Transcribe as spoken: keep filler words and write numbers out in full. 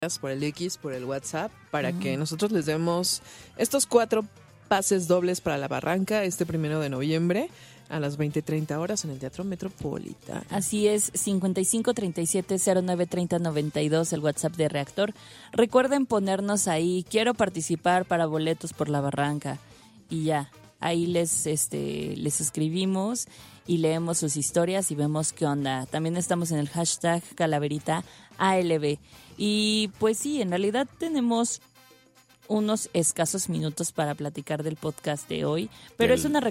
por el X, por el WhatsApp, para uh-huh. que nosotros les demos estos cuatro pases dobles para la Barranca este primero de noviembre a las veinte treinta horas en el Teatro Metropolitano. Así es, cincuenta y cinco treinta y siete cero nueve treinta noventa y dos, el WhatsApp de Reactor. Recuerden ponernos ahí, quiero participar para boletos por la Barranca. Y ya, ahí les, este, les escribimos y leemos sus historias y vemos qué onda. También estamos en el hashtag Calaverita A L B. Y pues sí, en realidad tenemos unos escasos minutos para platicar del podcast de hoy, pero el, es una